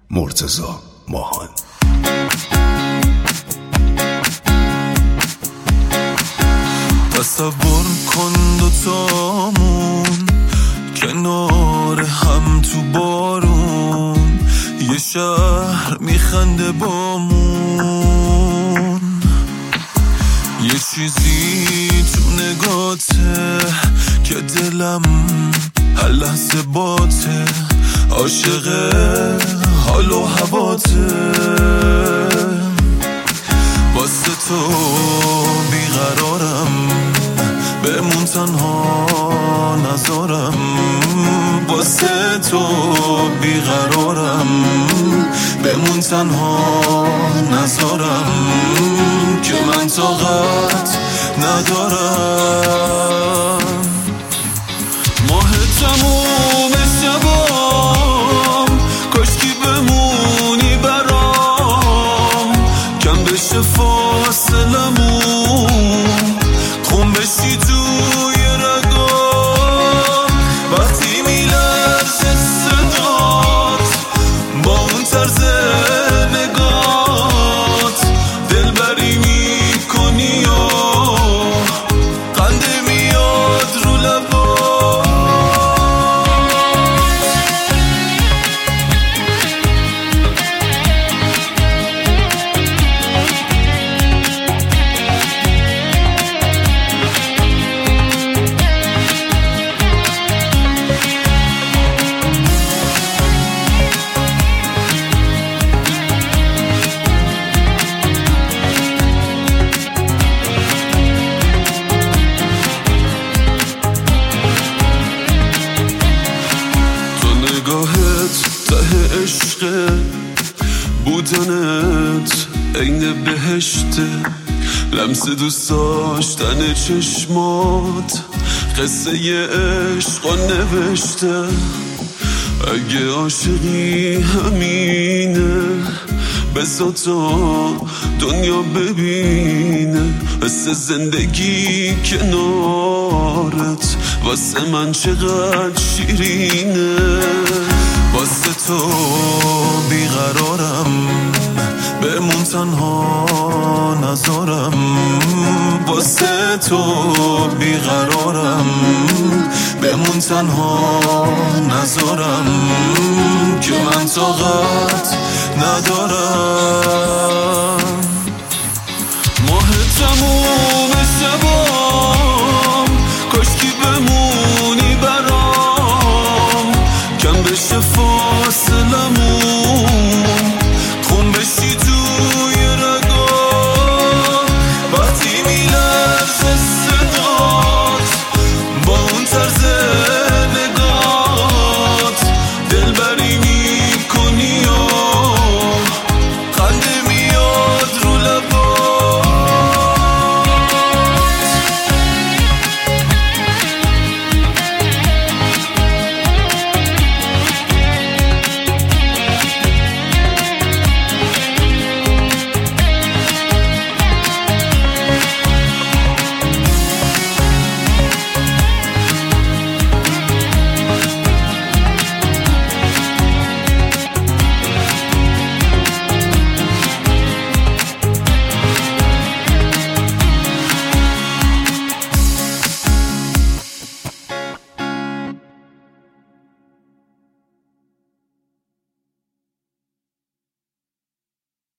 مرتضی ماهان. تصور کن دوتامون کنار هم تو بارون، یه شهر میخنده بامون، یه چیزی تو نگاته که دلم هر لحظه باته، عاشق حال و هواته، واسه تو بیقرارم، بمون تنها نذارم، واسه تو بیقرارم، بمون تنها نذارم، که من طاقت ندارم. ماه تموم شبام کاشکی بمونی برام، کم بشه فاصلمون، خون بشی توی رگام، وقتی میلرزه صدات با اون طرز نگات، دلبری میکنی و قنده میاد رو لبات. نگاهت ته عشقه، بودنت عین بهشته، لمس دوست داشتن چشمات قصه عشق و نوشته. اگه عاشقی همینه بذار تا دنیا ببینه، حس زندگی کنارت واسه من چقدر شیرینه. واسه تو بیقرارم، بمون تنها نذارم، واسه تو بیقرارم، بمون تنها نذارم، که من طاقت ندارم. ماه تموم شبام کاشکی بمونی برام، کم بشه فاصلمون،